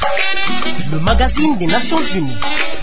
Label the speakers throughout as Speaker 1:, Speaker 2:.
Speaker 1: Le magazine des Nations Unies.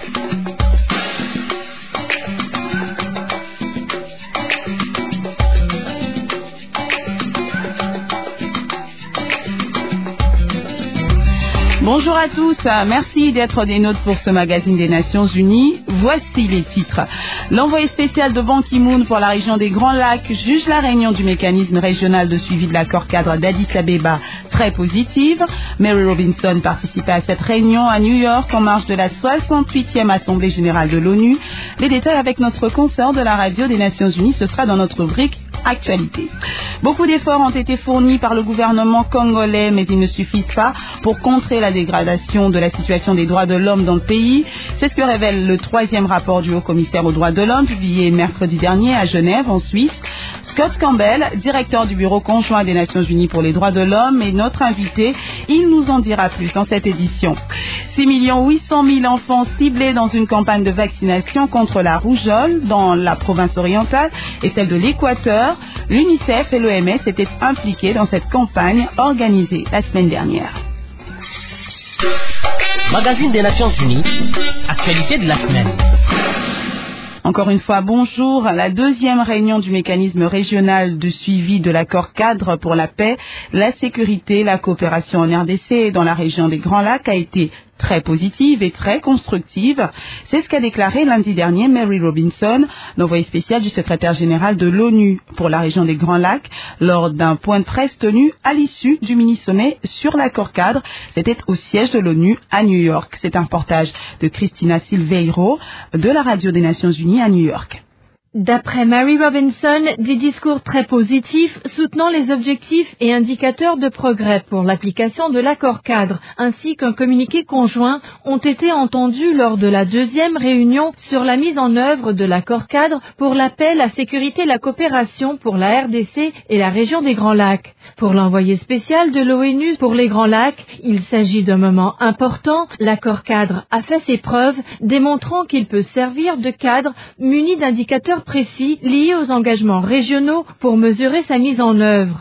Speaker 2: Bonjour à tous, merci d'être des nôtres pour ce magazine des Nations Unies. Voici les titres. L'envoyé spécial de Ban Ki-moon pour la région des Grands Lacs juge la réunion du mécanisme régional de suivi de l'accord cadre d'Addis Abeba très positive. Mary Robinson participait à cette réunion à New York en marge de la 68e Assemblée générale de l'ONU. Les détails avec notre consoeur de la radio des Nations Unies, ce sera dans notre rubrique Actualité. Beaucoup d'efforts ont été fournis par le gouvernement congolais, mais ils ne suffisent pas pour contrer la dégradation de la situation des droits de l'homme dans le pays. C'est ce que révèle le 3e rapport du Haut-Commissaire aux droits de l'homme, publié mercredi dernier à Genève, en Suisse. Scott Campbell, directeur du Bureau conjoint des Nations Unies pour les droits de l'homme, est notre invité. Il nous en dira plus dans cette édition. 6 800 000 enfants ciblés dans une campagne de vaccination contre la rougeole dans la province orientale et celle de l'Équateur. L'UNICEF et l'OMS étaient impliqués dans cette campagne organisée la semaine dernière.
Speaker 1: Magazine des Nations Unies, actualité de la semaine.
Speaker 2: Encore une fois, bonjour. La 2e réunion du mécanisme régional de suivi de l'accord cadre pour la paix, la sécurité, la coopération en RDC et dans la région des Grands Lacs a été très positive et très constructive. C'est ce qu'a déclaré lundi dernier Mary Robinson, l'envoyée spéciale du secrétaire général de l'ONU pour la région des Grands Lacs, lors d'un point de presse tenu à l'issue du mini-sommet sur l'accord cadre. C'était au siège de l'ONU à New York. C'est un reportage de Cristina Silveiro de la radio des Nations Unies à New York.
Speaker 3: D'après Mary Robinson, des discours très positifs soutenant les objectifs et indicateurs de progrès pour l'application de l'accord cadre, ainsi qu'un communiqué conjoint ont été entendus lors de la 2e réunion sur la mise en œuvre de l'accord cadre pour la paix, la sécurité et la coopération pour la RDC et la région des Grands Lacs. Pour l'envoyé spécial de l'ONU pour les Grands Lacs, il s'agit d'un moment important. L'accord cadre a fait ses preuves, démontrant qu'il peut servir de cadre muni d'indicateurs précis liés aux engagements régionaux pour mesurer sa mise en œuvre.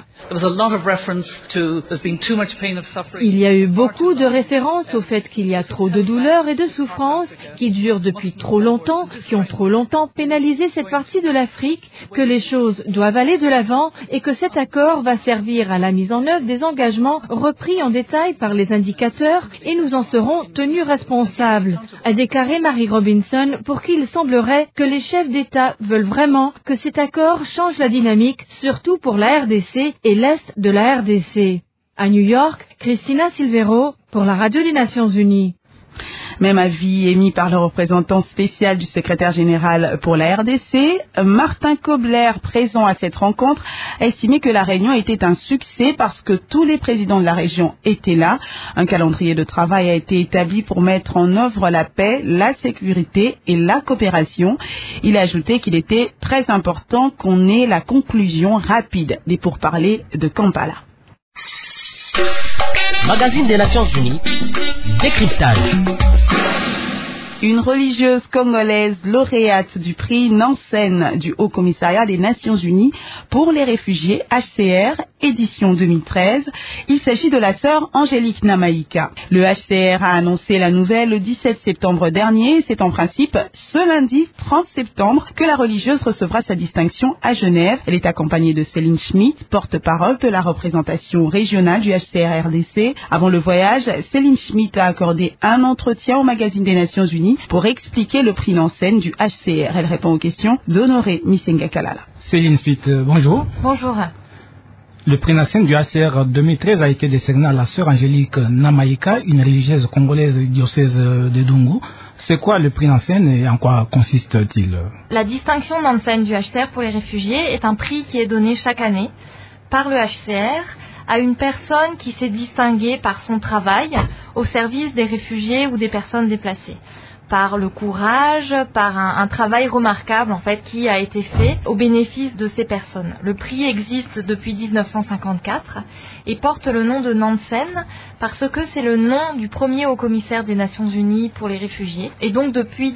Speaker 3: Il y a eu beaucoup de références au fait qu'il y a trop de douleurs et de souffrances qui durent depuis trop longtemps, qui ont trop longtemps pénalisé cette partie de l'Afrique, que les choses doivent aller de l'avant et que cet accord va servir à la mise en œuvre des engagements repris en détail par les indicateurs et nous en serons tenus responsables, a déclaré Mary Robinson, pour qui il semblerait que les chefs d'État veulent vraiment que cet accord change la dynamique, surtout pour la RDC et l'Est de la RDC. À New York, Cristina Silveiro pour la radio des Nations Unies.
Speaker 2: Même avis émis par le représentant spécial du secrétaire général pour la RDC, Martin Kobler, présent à cette rencontre, a estimé que la réunion était un succès parce que tous les présidents de la région étaient là. Un calendrier de travail a été établi pour mettre en œuvre la paix, la sécurité et la coopération. Il a ajouté qu'il était très important qu'on ait la conclusion rapide des pourparlers de Kampala.
Speaker 1: Magazine des Nations Unies, décryptage.
Speaker 2: Une religieuse congolaise lauréate du prix Nansen du Haut-Commissariat des Nations Unies pour les réfugiés HCR, édition 2013. Il s'agit de la sœur Angélique Namaïka. Le HCR a annoncé la nouvelle le 17 septembre dernier. C'est en principe ce lundi 30 septembre que la religieuse recevra sa distinction à Genève. Elle est accompagnée de Céline Schmitt, porte-parole de la représentation régionale du HCR RDC. Avant le voyage, Céline Schmitt a accordé un entretien au magazine des Nations Unies pour expliquer le prix Nansen du HCR. Elle répond aux questions d'Honoré Misenga Kalala.
Speaker 4: Céline Schmitt, bonjour.
Speaker 3: Bonjour.
Speaker 4: Le prix Nansen du HCR 2013 a été décerné à la sœur Angélique Namaïka, une religieuse congolaise du diocèse de Dungu. C'est quoi le prix Nansen et en quoi consiste-t-il?
Speaker 5: La distinction Nansen du HCR pour les réfugiés est un prix qui est donné chaque année par le HCR à une personne qui s'est distinguée par son travail au service des réfugiés ou des personnes déplacées. par le courage, par un travail remarquable en fait qui a été fait au bénéfice de ces personnes. Le prix existe depuis 1954 et porte le nom de Nansen parce que c'est le nom du premier haut-commissaire des Nations Unies pour les réfugiés. Et donc depuis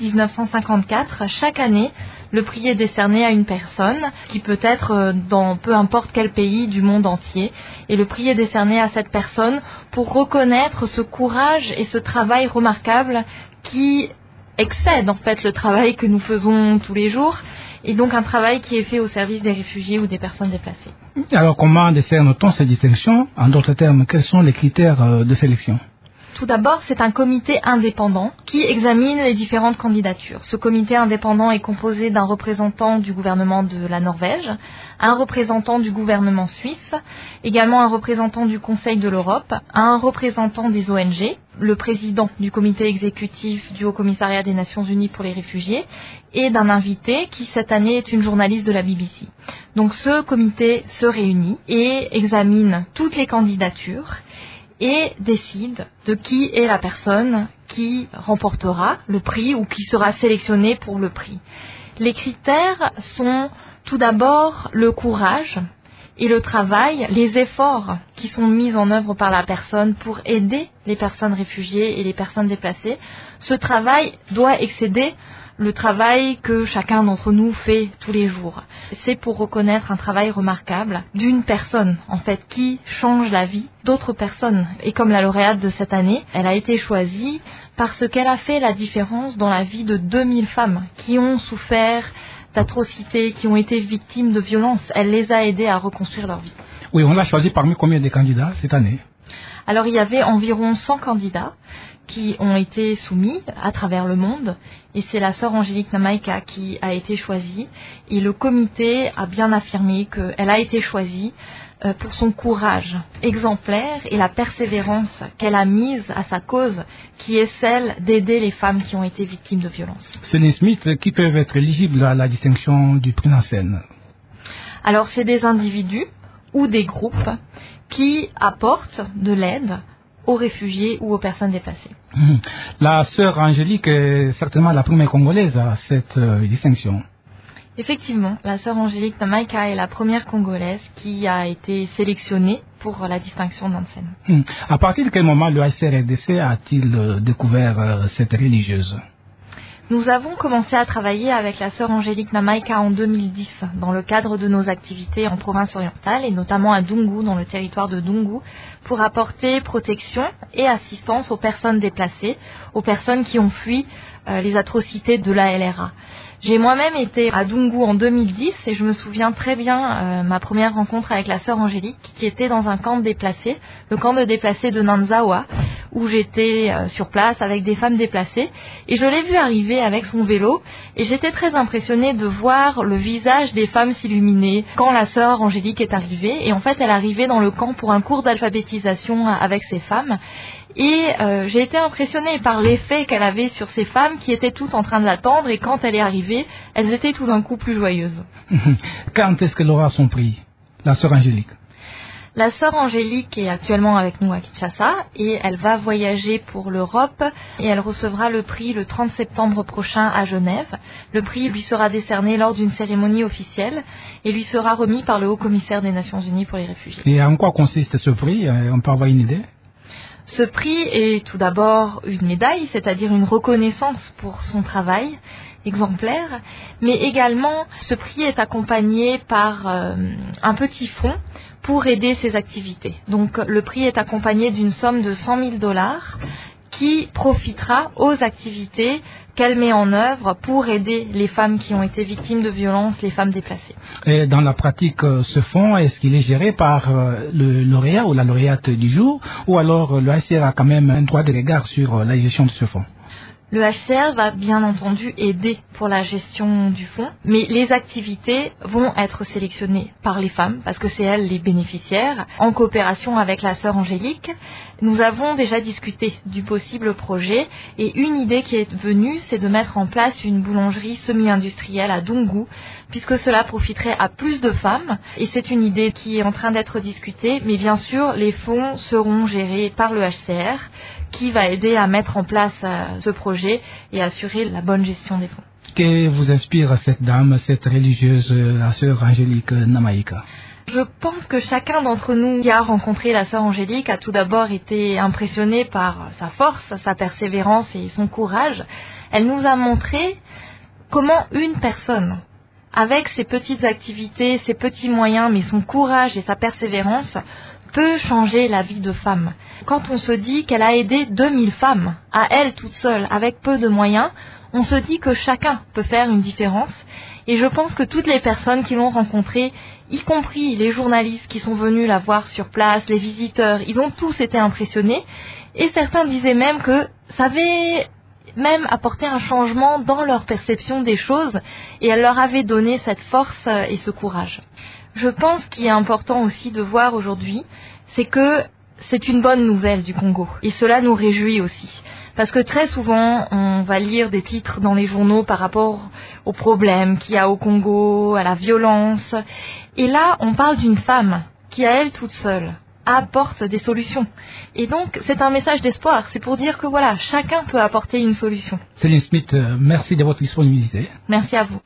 Speaker 5: 1954, chaque année, le prix est décerné à une personne qui peut être dans peu importe quel pays du monde entier. Et le prix est décerné à cette personne pour reconnaître ce courage et ce travail remarquable qui excède en fait le travail que nous faisons tous les jours. Et donc un travail qui est fait au service des réfugiés ou des personnes déplacées.
Speaker 4: Alors comment décerne-t-on ces distinctions? En d'autres termes, quels sont les critères de sélection?
Speaker 5: Tout d'abord, c'est un comité indépendant qui examine les différentes candidatures. Ce comité indépendant est composé d'un représentant du gouvernement de la Norvège, un représentant du gouvernement suisse, également un représentant du Conseil de l'Europe, un représentant des ONG, le président du comité exécutif du Haut-Commissariat des Nations Unies pour les réfugiés et d'un invité qui cette année est une journaliste de la BBC. Donc ce comité se réunit et examine toutes les candidatures et décide de qui est la personne qui remportera le prix ou qui sera sélectionnée pour le prix. Les critères sont tout d'abord le courage et le travail, les efforts qui sont mis en œuvre par la personne pour aider les personnes réfugiées et les personnes déplacées. Ce travail doit excéder le travail que chacun d'entre nous fait tous les jours. C'est pour reconnaître un travail remarquable d'une personne, en fait, qui change la vie d'autres personnes. Et comme la lauréate de cette année, elle a été choisie parce qu'elle a fait la différence dans la vie de 2000 femmes qui ont souffert d'atrocités, qui ont été victimes de violences. Elle les a aidées à reconstruire leur vie.
Speaker 4: Oui, on l'a choisi parmi combien de candidats cette année?
Speaker 5: Alors il y avait environ 100 candidats qui ont été soumis à travers le monde et c'est la sœur Angélique Namaika qui a été choisie et le comité a bien affirmé qu'elle a été choisie pour son courage exemplaire et la persévérance qu'elle a mise à sa cause qui est celle d'aider les femmes qui ont été victimes de violences.
Speaker 4: Céline Smith, qui peuvent être éligibles à la distinction du prix Nansen?
Speaker 5: Alors c'est des individus ou des groupes qui apportent de l'aide aux réfugiés ou aux personnes déplacées.
Speaker 4: La sœur Angélique est certainement la première Congolaise à cette distinction.
Speaker 5: Effectivement, la sœur Angélique Namaika est la première Congolaise qui a été sélectionnée pour la distinction Nansen.
Speaker 4: À partir de quel moment le HCRDC a-t-il découvert cette religieuse?
Speaker 5: Nous avons commencé à travailler avec la sœur Angélique Namaika en 2010 dans le cadre de nos activités en province orientale et notamment à Dungu, dans le territoire de Dungu, pour apporter protection et assistance aux personnes déplacées, aux personnes qui ont fui les atrocités de la LRA. J'ai moi-même été à Dungu en 2010 et je me souviens très bien ma première rencontre avec la sœur Angélique qui était dans un camp de déplacés, le camp de déplacés de Nanzawa, où j'étais sur place avec des femmes déplacées et je l'ai vue arriver avec son vélo et j'étais très impressionnée de voir le visage des femmes s'illuminer quand la sœur Angélique est arrivée et en fait elle arrivait dans le camp pour un cours d'alphabétisation avec ces femmes. Et j'ai été impressionnée par l'effet qu'elle avait sur ces femmes qui étaient toutes en train de l'attendre et quand elle est arrivée, elles étaient tout d'un coup plus joyeuses.
Speaker 4: Quand est-ce qu'elle aura son prix, la sœur Angélique?
Speaker 5: La sœur Angélique est actuellement avec nous à Kinshasa et elle va voyager pour l'Europe et elle recevra le prix le 30 septembre prochain à Genève. Le prix lui sera décerné lors d'une cérémonie officielle et lui sera remis par le Haut-Commissaire des Nations Unies pour les réfugiés.
Speaker 4: Et en quoi consiste ce prix? On peut avoir une idée?
Speaker 5: Ce prix est tout d'abord une médaille, c'est-à-dire une reconnaissance pour son travail exemplaire, mais également ce prix est accompagné par un petit fonds pour aider ses activités. Donc le prix est accompagné d'une somme de $100,000 qui profitera aux activités qu'elle met en œuvre pour aider les femmes qui ont été victimes de violences, les femmes déplacées.
Speaker 4: Et dans la pratique, ce fonds, est-ce qu'il est géré par le lauréat ou la lauréate du jour, ou alors le HCR a quand même un droit de regard sur la gestion de ce fonds?
Speaker 5: Le HCR va bien entendu aider pour la gestion du fonds, mais les activités vont être sélectionnées par les femmes, parce que c'est elles les bénéficiaires, en coopération avec la sœur Angélique. Nous avons déjà discuté du possible projet, et une idée qui est venue, c'est de mettre en place une boulangerie semi-industrielle à Dungu, puisque cela profiterait à plus de femmes, et c'est une idée qui est en train d'être discutée, mais bien sûr, les fonds seront gérés par le HCR, qui va aider à mettre en place ce projet projet et assurer la bonne gestion des fonds.
Speaker 4: Que vous inspire cette dame, cette religieuse, la sœur Angélique Namaïka?
Speaker 5: Je pense que chacun d'entre nous qui a rencontré la sœur Angélique a tout d'abord été impressionné par sa force, sa persévérance et son courage. Elle nous a montré comment une personne, avec ses petites activités, ses petits moyens, mais son courage et sa persévérance, peut changer la vie de femmes. Quand on se dit qu'elle a aidé 2000 femmes, à elle toute seule, avec peu de moyens, on se dit que chacun peut faire une différence. Et je pense que toutes les personnes qui l'ont rencontrée, y compris les journalistes qui sont venus la voir sur place, les visiteurs, ils ont tous été impressionnés. Et certains disaient même que ça avait même apporté un changement dans leur perception des choses et elle leur avait donné cette force et ce courage. Je pense qu'il est important aussi de voir aujourd'hui, c'est que c'est une bonne nouvelle du Congo. Et cela nous réjouit aussi. Parce que très souvent, on va lire des titres dans les journaux par rapport aux problèmes qu'il y a au Congo, à la violence. Et là, on parle d'une femme qui, à elle toute seule, apporte des solutions. Et donc, c'est un message d'espoir. C'est pour dire que voilà, chacun peut apporter une solution.
Speaker 4: Céline Smith, merci de votre disponibilité.
Speaker 5: Merci à vous.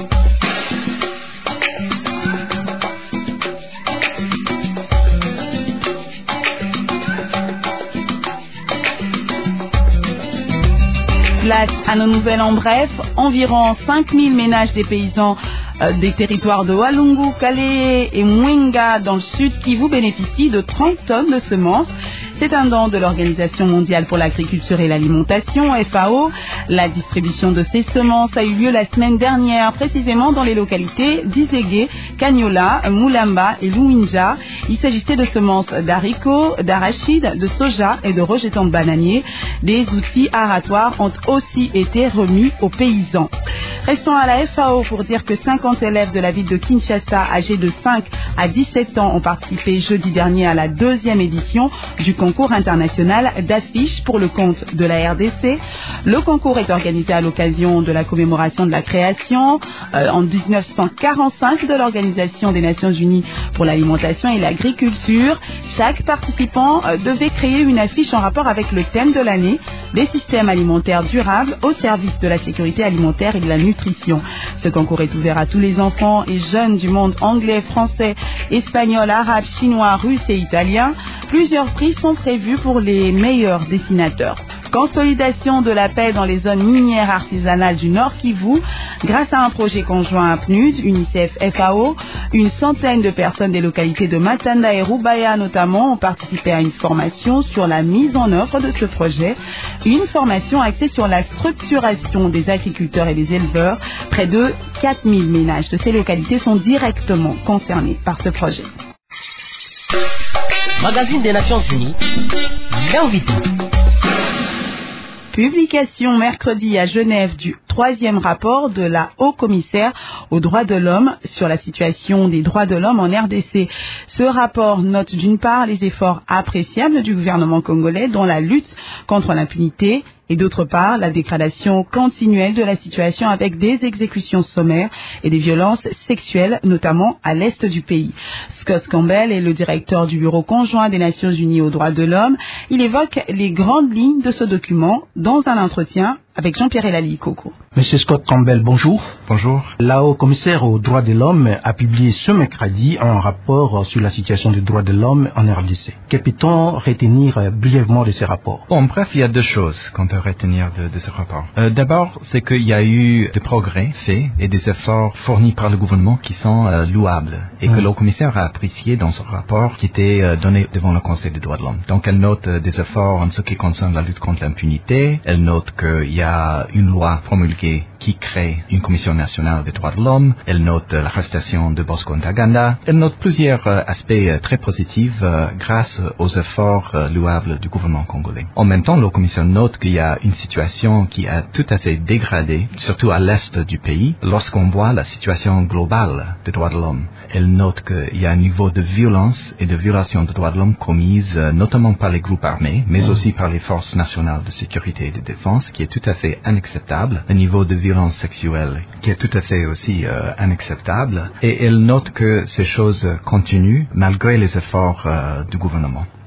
Speaker 2: Place à nos nouvelles en bref. Environ 5000 ménages des paysans des territoires de Walungu, Kale et Mwenga dans le sud Kivu bénéficient de 30 tonnes de semences. C'est un don de l'Organisation mondiale pour l'agriculture et l'alimentation, FAO. La distribution de ces semences a eu lieu la semaine dernière, précisément dans les localités d'Izégué, Kanyola, Moulamba et Louinja. Il s'agissait de semences d'haricots, d'arachides, de soja et de rejetons de bananiers. Des outils aratoires ont aussi été remis aux paysans. Restons à la FAO pour dire que 50 élèves de la ville de Kinshasa, âgés de 5 à 17 ans, ont participé jeudi dernier à la 2e édition du concours international d'affiches pour le compte de la RDC. Le concours est organisé à l'occasion de la commémoration de la création en 1945 de l'Organisation des Nations Unies pour l'alimentation et l'agriculture. Chaque participant devait créer une affiche en rapport avec le thème de l'année, des systèmes alimentaires durables au service de la sécurité alimentaire et de la nutrition. Ce concours est ouvert à tous les enfants et jeunes du monde anglais, français, espagnol, arabe, chinois, russe et italien. Plusieurs prix sont prévus pour les meilleurs dessinateurs. Consolidation de la paix dans les zones minières artisanales du Nord Kivu. Grâce à un projet conjoint à PNUD, UNICEF, FAO, une centaine de personnes des localités de Matanda et Rubaya notamment ont participé à une formation sur la mise en œuvre de ce projet. Une formation axée sur la structuration des agriculteurs et des éleveurs. Près de 4000 ménages de ces localités sont directement concernés par ce projet.
Speaker 1: Magazine des Nations Unies, l'invité.
Speaker 2: Publication mercredi à Genève du 3e rapport de la Haut-Commissaire aux droits de l'homme sur la situation des droits de l'homme en RDC. Ce rapport note d'une part les efforts appréciables du gouvernement congolais dans la lutte contre l'impunité et d'autre part la dégradation continuelle de la situation avec des exécutions sommaires et des violences sexuelles, notamment à l'est du pays. Scott Campbell est le directeur du Bureau conjoint des Nations Unies aux droits de l'homme. Il évoque les grandes lignes de ce document dans un entretien avec Jean-Pierre Elali Coco.
Speaker 6: Monsieur Scott Campbell, bonjour.
Speaker 7: Bonjour.
Speaker 6: La Haut-Commissaire aux droits de l'homme a publié ce mercredi un rapport sur la situation des droits de l'homme en RDC. Que peut-on retenir brièvement de ce rapport?
Speaker 7: Bon, bref, il y a deux choses qu'on peut retenir de ce rapport. D'abord, c'est qu'il y a eu des progrès faits et des efforts fournis par le gouvernement qui sont louables et que le Haut-Commissaire a apprécié dans ce rapport qui était donné devant le Conseil des droits de l'homme. Donc, elle note des efforts en ce qui concerne la lutte contre l'impunité. Elle note qu'il y a une loi promulguée qui crée une commission nationale des droits de l'homme. Elle note l'arrestation de Bosco Ntaganda. Elle note plusieurs aspects très positifs grâce aux efforts louables du gouvernement congolais. En même temps, le commissaire note qu'il y a une situation qui a tout à fait dégradé, surtout à l'est du pays, lorsqu'on voit la situation globale des droits de l'homme. Elle note qu'il y a un niveau de violence et de violation des droits de l'homme commises notamment par les groupes armés, mais aussi par les forces nationales de sécurité et de défense, qui est tout à fait inacceptable. Un niveau de violence sexuelle qui est tout à fait aussi inacceptable. Et elle note que ces choses continuent malgré les efforts du gouvernement.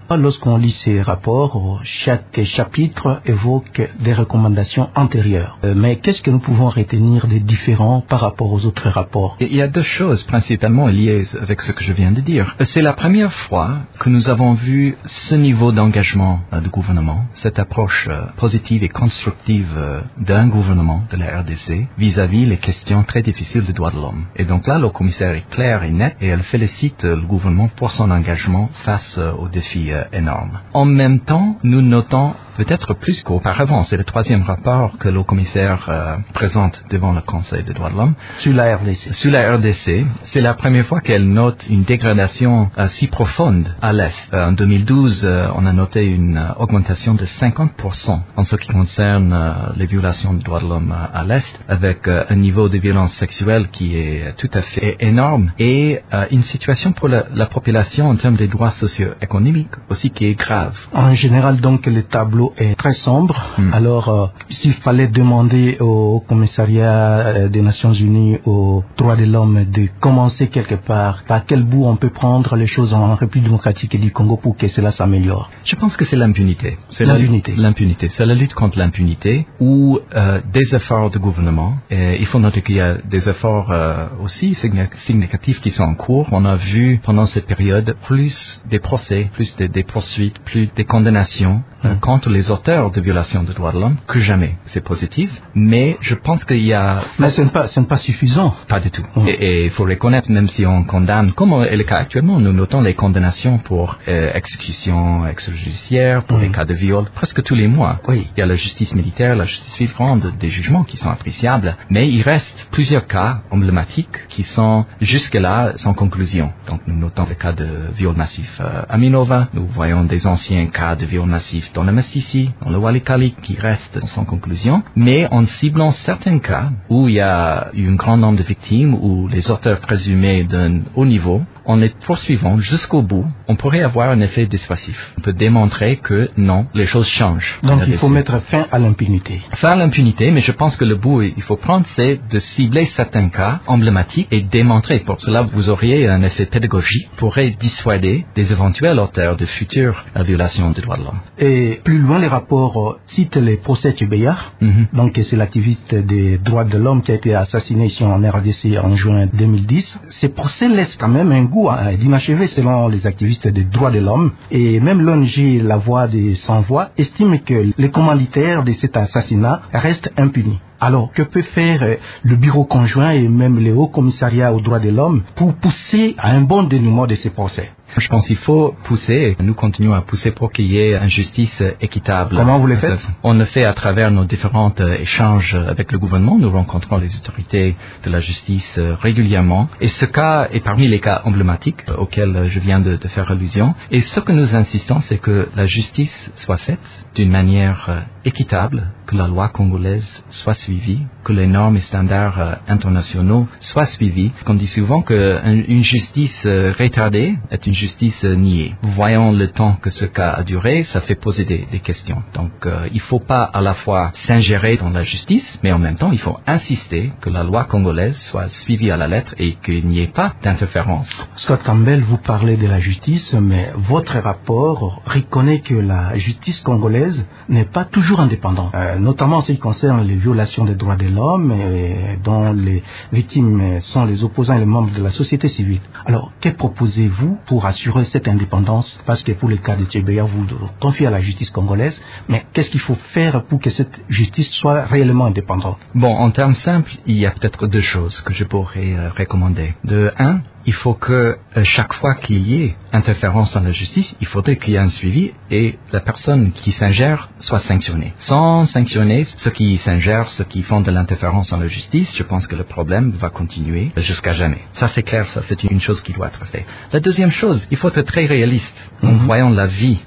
Speaker 6: Lorsqu'on lit ces rapports, chaque chapitre évoque des recommandations antérieures. Mais qu'est-ce que nous pouvons retenir de différent par rapport aux autres rapports?
Speaker 7: Il y a deux choses principalement liées avec ce que je viens de dire. C'est la première fois que nous avons vu ce niveau d'engagement du gouvernement, cette approche positive et constructive d'un gouvernement de la RDC vis-à-vis les questions très difficiles des droits de l'homme. Et donc là, le commissaire est clair et net et elle félicite le gouvernement pour son engagement face aux défis énormes. En même temps, nous notons peut-être plus qu'auparavant, c'est le troisième rapport que le commissaire présente devant le Conseil des droits de l'homme.
Speaker 6: Sur la RDC.
Speaker 7: Sur la RDC, c'est la première fois qu'elle note une dégradation si profonde à l'Est. En 2012, on a noté une augmentation de 50% en ce qui concerne les violations des droits de l'homme à l'Est, avec un niveau de violence sexuelle qui est tout à fait énorme et une situation pour la population en termes des droits socio-économiques aussi qui est grave.
Speaker 6: En général, donc, le tableau est très sombre. Alors, s'il fallait demander au commissariat des Nations Unies aux droits de l'homme de commencer quelque part, à quel bout on peut prendre les choses en République démocratique du Congo pour que cela s'améliore?
Speaker 7: Je pense que c'est l'impunité. C'est
Speaker 6: l'impunité.
Speaker 7: L'impunité. C'est la lutte contre l'impunité ou des efforts de gouvernement. Et il faut noter qu'il y a des efforts aussi significatifs qui sont en cours. On a vu pendant cette période plus des procès, plus des poursuites, plus des condamnations contre les auteurs de violations des droits de l'homme que jamais. C'est positif, mais je pense qu'il y a...
Speaker 6: Mais ce n'est pas suffisant.
Speaker 7: Pas du tout. Et il faut reconnaître, même si on condamne, comme est le cas actuellement, nous notons les condamnations pour exécution extrajudiciaire, pour les cas de viol, presque tous les mois.
Speaker 6: Oui.
Speaker 7: Il y a la justice militaire, la justice civile, des jugements qui sont appréciables, mais il reste plusieurs cas emblématiques qui sont jusque-là sans conclusion. Donc nous notons le cas de viol massif à Minova, nous voyons des anciens cas de viol massif dans le Massissi, dans le Walikali, qui restent sans conclusion, mais en ciblant certains cas où il y a eu un grand nombre de victimes, où les auteurs présumés d'un haut niveau, en les poursuivant jusqu'au bout, on pourrait avoir un effet dissuasif. On peut démontrer que non, les choses changent.
Speaker 6: Donc il faut mettre fin à l'impunité.
Speaker 7: Fin à l'impunité, mais je pense que le bout il faut prendre, c'est de cibler certains cas emblématiques et démontrer. Pour cela, vous auriez un effet pédagogique qui pourrait dissuader des éventuels auteurs de futures violations des droits de l'homme.
Speaker 6: Et plus loin, les rapports citent les procès Tchebeya. Donc c'est l'activiste des droits de l'homme qui a été assassiné ici en RDC en juin 2010. Ces procès laissent quand même un goût d'inachevé selon les activistes des droits de l'homme. Et même l'ONG La Voix des Sans-Voix estime que les commanditaires de cet assassinat restent impunis. Alors, que peut faire le bureau conjoint et même le haut commissariat aux droits de l'homme pour pousser à un bon dénouement de ces procès?
Speaker 7: Je pense qu'il faut pousser, nous continuons à pousser pour qu'il y ait une justice équitable.
Speaker 6: Comment vous le faites?
Speaker 7: On le fait à travers nos différents échanges avec le gouvernement. Nous rencontrons les autorités de la justice régulièrement. Et ce cas est parmi les cas emblématiques auxquels je viens de faire allusion. Et ce que nous insistons, c'est que la justice soit faite d'une manière équitable, que la loi congolaise soit suivie, que les normes et standards internationaux soient suivis. On dit souvent qu'une justice retardée est une justice niée. Voyons le temps que ce cas a duré, ça fait poser des questions. Donc il ne faut pas à la fois s'ingérer dans la justice, mais en même temps il faut insister que la loi congolaise soit suivie à la lettre et qu'il n'y ait pas d'interférence.
Speaker 6: Scott Campbell, vous parlez de la justice, mais votre rapport reconnaît que la justice congolaise n'est pas toujours indépendante, notamment en ce qui concerne les violations des droits de l'homme dont les victimes sont les opposants et les membres de la société civile. Alors, que proposez-vous pour assurer cette indépendance? Parce que pour le cas de Tchebeya, vous le confiez à la justice congolaise, mais qu'est-ce qu'il faut faire pour que cette justice soit réellement indépendante?
Speaker 7: Bon, en termes simples, il y a peut-être deux choses que je pourrais recommander. De un, il faut que chaque fois qu'il y ait interférence dans la justice, il faudrait qu'il y ait un suivi et la personne qui s'ingère soit sanctionnée. Sans sanctionner ceux qui s'ingèrent, ceux qui font de l'interférence dans la justice, je pense que le problème va continuer jusqu'à jamais. Ça c'est clair, ça c'est une chose qui doit être faite. La deuxième chose, il faut être très réaliste. En voyant la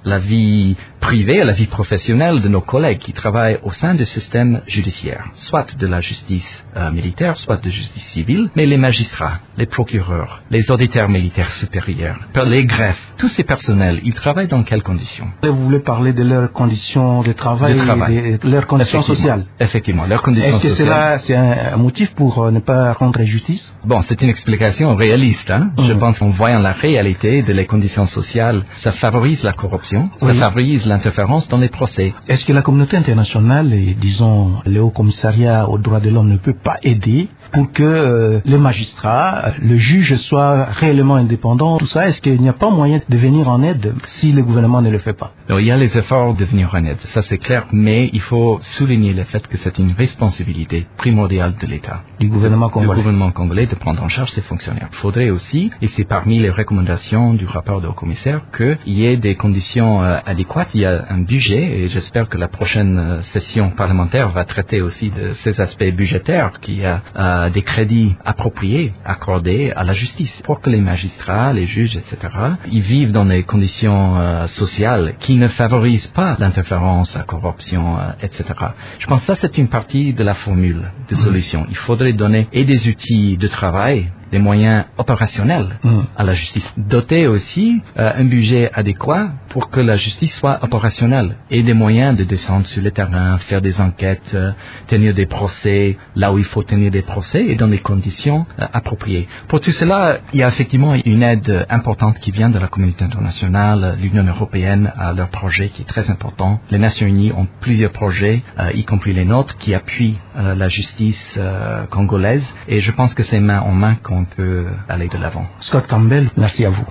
Speaker 7: vie privée, la vie professionnelle de nos collègues qui travaillent au sein du système judiciaire, soit de la justice militaire, soit de justice civile, mais les magistrats, les procureurs, les auditeurs militaires supérieurs, les greffes, tous ces personnels, ils travaillent dans quelles conditions?
Speaker 6: Vous voulez parler de leurs conditions de travail, et de leurs conditions sociales?
Speaker 7: Effectivement, leurs conditions sociales.
Speaker 6: Est-ce que cela, c'est un motif pour ne pas rendre justice?
Speaker 7: Bon, c'est une explication réaliste. Je pense qu'en voyant la réalité de les conditions sociales, ça favorise la corruption, ça favorise l'interférence dans les procès.
Speaker 6: Est-ce que la communauté internationale et, disons, le Haut Commissariat aux droits de l'homme ne peut pas aider pour que les magistrats, le juge soit réellement indépendant? Tout ça, est-ce qu'il n'y a pas moyen de venir en aide si le gouvernement ne le fait pas?
Speaker 7: Alors, il y a les efforts de venir en aide, ça c'est clair, mais il faut souligner le fait que c'est une responsabilité primordiale de l'État.
Speaker 6: Du gouvernement congolais
Speaker 7: de prendre en charge ses fonctionnaires. Il faudrait aussi, et c'est parmi les recommandations du rapport du commissaire, qu'il y ait des conditions adéquates. Il y a un budget, et j'espère que la prochaine session parlementaire va traiter aussi de ces aspects budgétaires, qu'il y a des crédits appropriés accordés à la justice pour que les magistrats, les juges, etc., ils vivent dans des conditions sociales qui ne favorisent pas l'interférence, la corruption, etc. Je pense que ça, c'est une partie de la formule de solution. Il faudrait donner et des outils de travail, des moyens opérationnels à la justice. Doter aussi un budget adéquat pour que la justice soit opérationnelle et des moyens de descendre sur le terrain, faire des enquêtes, tenir des procès là où il faut tenir des procès et dans des conditions appropriées. Pour tout cela, il y a effectivement une aide importante qui vient de la communauté internationale, l'Union européenne a leur projet qui est très important. Les Nations Unies ont plusieurs projets, y compris les nôtres, qui appuient la justice congolaise et je pense que c'est main en main qu'on peut aller de l'avant.
Speaker 6: Scott Campbell, merci à vous.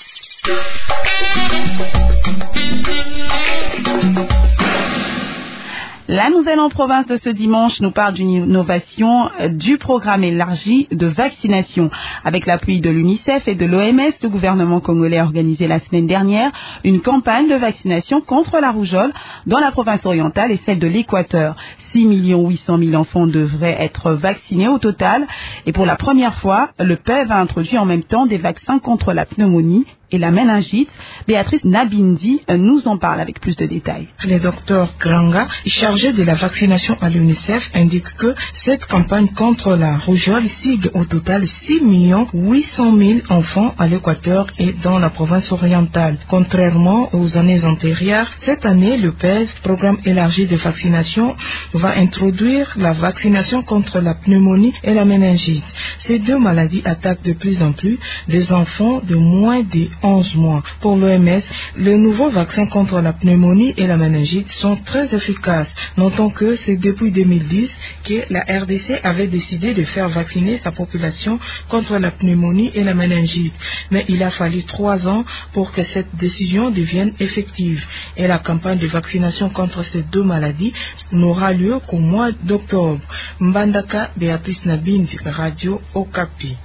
Speaker 2: La nouvelle en province de ce dimanche nous parle d'une innovation du programme élargi de vaccination. Avec l'appui de l'UNICEF et de l'OMS, le gouvernement congolais a organisé la semaine dernière une campagne de vaccination contre la rougeole dans la province orientale et celle de l'Équateur. 6 800 000 enfants devraient être vaccinés au total. Et pour la première fois, le PEV a introduit en même temps des vaccins contre la pneumonie et la méningite. Béatrice Nabindi nous en parle avec plus de détails.
Speaker 8: Le docteur Granga, chargé de la vaccination à l'UNICEF, indique que cette campagne contre la rougeole cible au total 6 800 000 enfants à l'Équateur et dans la province orientale. Contrairement aux années antérieures, cette année, le PEV, programme élargi de vaccination, va introduire la vaccination contre la pneumonie et la méningite. Ces deux maladies attaquent de plus en plus les enfants de moins de 11 mois. Pour l'OMS, les nouveaux vaccins contre la pneumonie et la méningite sont très efficaces. Notons que c'est depuis 2010 que la RDC avait décidé de faire vacciner sa population contre la pneumonie et la méningite. Mais il a fallu 3 ans pour que cette décision devienne effective. Et la campagne de vaccination contre ces deux maladies n'aura lieu qu'au mois d'octobre. Mbandaka, Béatrice Nabindi, Radio Okapi.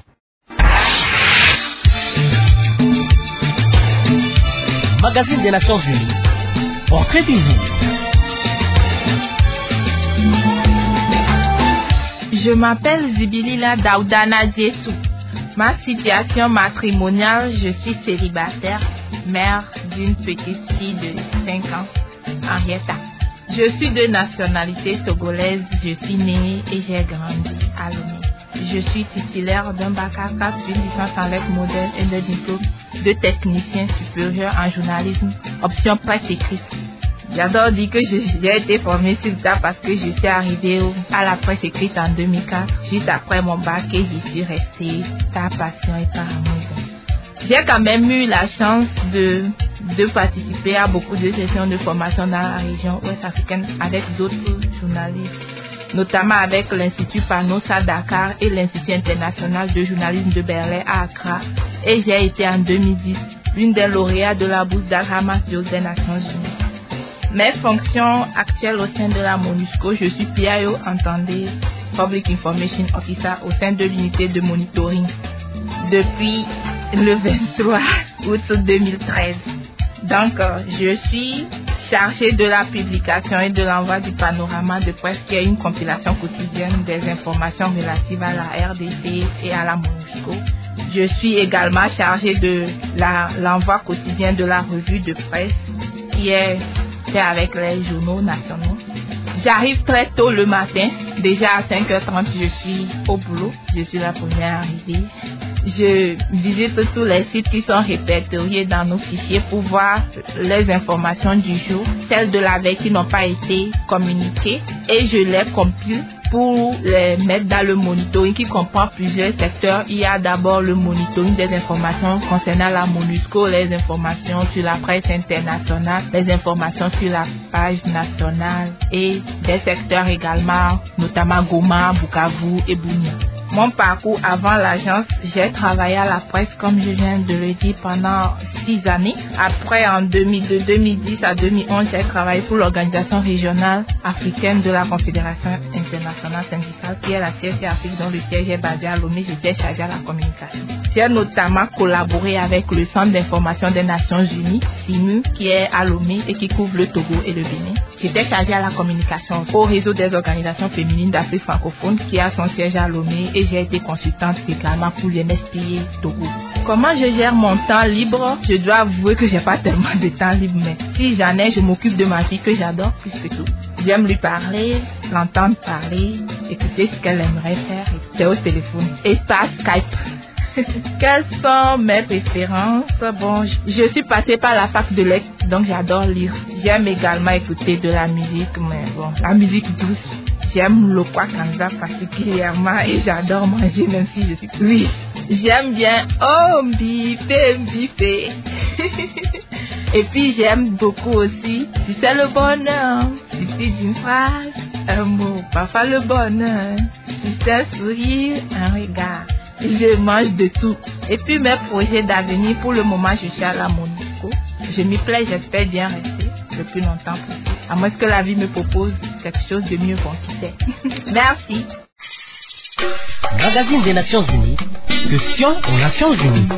Speaker 1: Magazine des Nations Unies. Portrait du jour.
Speaker 9: Je m'appelle Zibilila Daoudana Djessou. Ma situation matrimoniale, je suis célibataire, mère d'une petite fille de 5 ans, Henrietta. Je suis de nationalité togolaise, je suis née et j'ai grandi à Lomé. Je suis titulaire d'un bac à 4, d'une licence en lettres modernes et d'un diplôme de technicien supérieur en journalisme, option presse écrite. J'adore dire que j'ai été formée sur le tas parce que je suis arrivée à la presse écrite en 2004, juste après mon bac, et j'y suis restée par passion et par amour. J'ai quand même eu la chance de participer à beaucoup de sessions de formation dans la région ouest africaine avec d'autres journalistes, notamment avec l'Institut Panos à Dakar et l'Institut international de journalisme de Berlin à Accra. Et j'ai été en 2010 l'une des lauréats de la bourse d'Al-Hamas des Nations Unies. Mes fonctions actuelles au sein de la MONUSCO, je suis PIO, entendez, Public Information Officer au sein de l'unité de monitoring depuis le 23 août 2013. Donc, je suis chargée de la publication et de l'envoi du panorama de presse qui est une compilation quotidienne des informations relatives à la RDC et à la MONUSCO. Je suis également chargée de l'envoi quotidien de la revue de presse qui est fait avec les journaux nationaux. J'arrive très tôt le matin, déjà à 5h30 je suis au boulot, je suis la première arrivée. je visite tous les sites qui sont répertoriés dans nos fichiers pour voir les informations du jour, celles de la veille qui n'ont pas été communiquées, et je les compile pour les mettre dans le monitoring qui comprend plusieurs secteurs. Il y a d'abord le monitoring des informations concernant la MONUSCO, les informations sur la presse internationale, les informations sur la page nationale et des secteurs également, notamment Goma, Bukavu et Bunia. Mon parcours avant l'agence, j'ai travaillé à la presse, comme je viens de le dire, pendant 6 années. Après, en 2010 à 2011, j'ai travaillé pour l'organisation régionale africaine de la Confédération internationale syndicale, qui est la CSC Afrique, dont le siège est basé à Lomé. J'étais chargée à la communication. J'ai notamment collaboré avec le Centre d'information des Nations Unies, CIMU, qui est à Lomé et qui couvre le Togo et le Bénin. J'étais chargée à la communication au réseau des organisations féminines d'Afrique francophone, qui a son siège à Lomé, et j'ai été consultante également pour l'MSPA Togo. Comment je gère mon temps libre? Je dois avouer que j'ai pas tellement de temps libre, mais si j'en ai, je m'occupe de ma fille que j'adore plus que tout. J'aime lui parler, l'entendre parler, écouter ce qu'elle aimerait faire. C'est au téléphone et par Skype. Quelles sont mes préférences? Bon, je suis passée par la fac de lettres, donc j'adore lire. J'aime également écouter de la musique, mais bon, la musique douce. J'aime le Kwakanza particulièrement et j'adore manger même si je suis... Oui, j'aime bien Mbifé. Et puis j'aime beaucoup aussi, si c'est le bonheur, si c'est une phrase, un mot, parfois le bonheur, si c'est un sourire, un regard. Je mange de tout. Et puis mes projets d'avenir, pour le moment je suis à la MONUSCO. Je m'y plais, j'espère bien rester le plus longtemps possible. À moins que la vie me propose quelque chose de mieux, bon, qui sait. Merci.
Speaker 1: Magazine des Nations Unies. Question aux Nations Unies.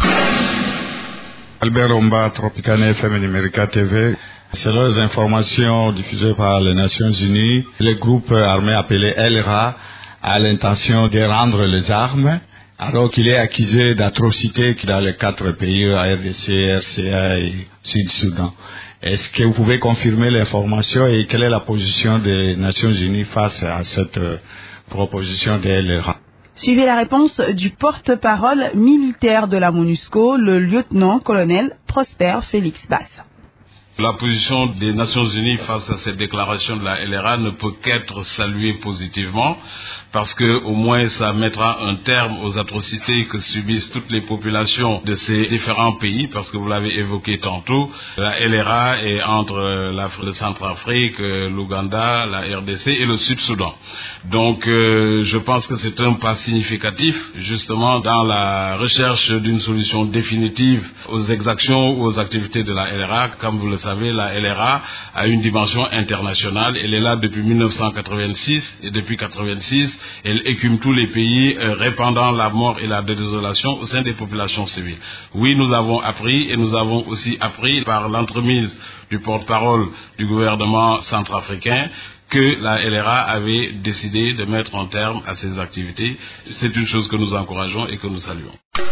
Speaker 10: Albert Omba, Tropicana FM Numérica TV. Selon les informations diffusées par les Nations Unies, le groupe armé appelé LRA a l'intention de rendre les armes, alors qu'il est accusé d'atrocités dans les 4 pays, RDC, RCA et Sud-Soudan. Est-ce que vous pouvez confirmer l'information et quelle est la position des Nations Unies face à cette proposition de LRA?
Speaker 2: Suivez la réponse du porte-parole militaire de la MONUSCO, le lieutenant-colonel Prosper Félix Basse.
Speaker 11: La position des Nations Unies face à cette déclaration de la LRA ne peut qu'être saluée positivement, parce que au moins ça mettra un terme aux atrocités que subissent toutes les populations de ces différents pays, parce que vous l'avez évoqué tantôt, la LRA est entre le Centrafrique, l'Ouganda, la RDC et le Sud-Soudan. Donc je pense que c'est un pas significatif justement dans la recherche d'une solution définitive aux exactions ou aux activités de la LRA. Comme vous le savez, la LRA a une dimension internationale. Elle est là depuis 1986 et depuis 1986, elle écume tous les pays, répandant la mort et la désolation au sein des populations civiles. Oui, nous avons appris et nous avons aussi appris par l'entremise du porte-parole du gouvernement centrafricain que la LRA avait décidé de mettre un terme à ces activités. C'est une chose que nous encourageons et que nous saluons.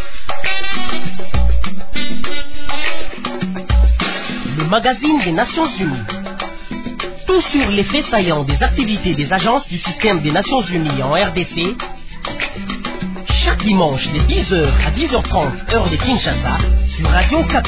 Speaker 1: Le magazine des Nations Unies. Tout sur les faits saillants des activités des agences du système des Nations Unies en RDC. Chaque dimanche de 10h à 10h30 heure de Kinshasa sur Radio Okapi.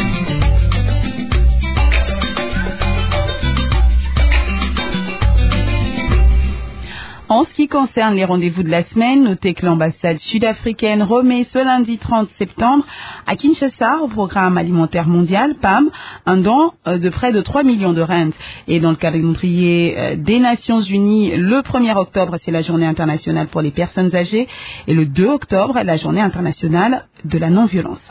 Speaker 2: En ce qui concerne les rendez-vous de la semaine, notez que l'ambassade sud-africaine remet ce lundi 30 septembre à Kinshasa au programme alimentaire mondial, PAM, un don de près de 3 millions de rand. Et dans le calendrier des Nations Unies, le 1er octobre, c'est la journée internationale pour les personnes âgées et le 2 octobre, la journée internationale de la non-violence.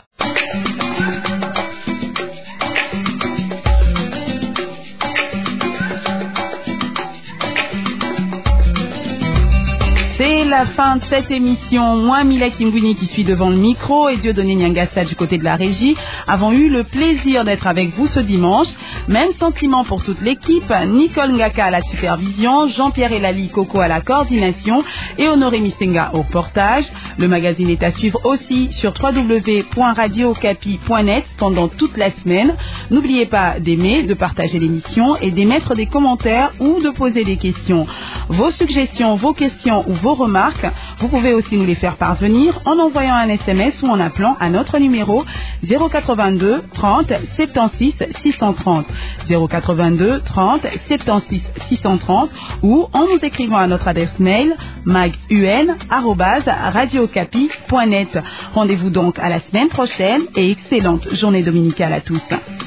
Speaker 2: C'est la fin de cette émission. Moi, Mila Kimbwini qui suis devant le micro et Dieudonné Nyangassa du côté de la régie avons eu le plaisir d'être avec vous ce dimanche. Même sentiment pour toute l'équipe. Nicole Ngaka à la supervision, Jean-Pierre Elali Coco à la coordination et Honoré Misenga au portage. Le magazine est à suivre aussi sur www.radiookapi.net pendant toute la semaine. N'oubliez pas d'aimer, de partager l'émission et d'émettre des commentaires ou de poser des questions. Vos suggestions, vos questions ou vos vos remarques. Vous pouvez aussi nous les faire parvenir en envoyant un SMS ou en appelant à notre numéro 082 30 76 630. 082 30 76 630 ou en nous écrivant à notre adresse mail magun@radiocapi.net. Rendez-vous donc à la semaine prochaine et excellente journée dominicale à tous.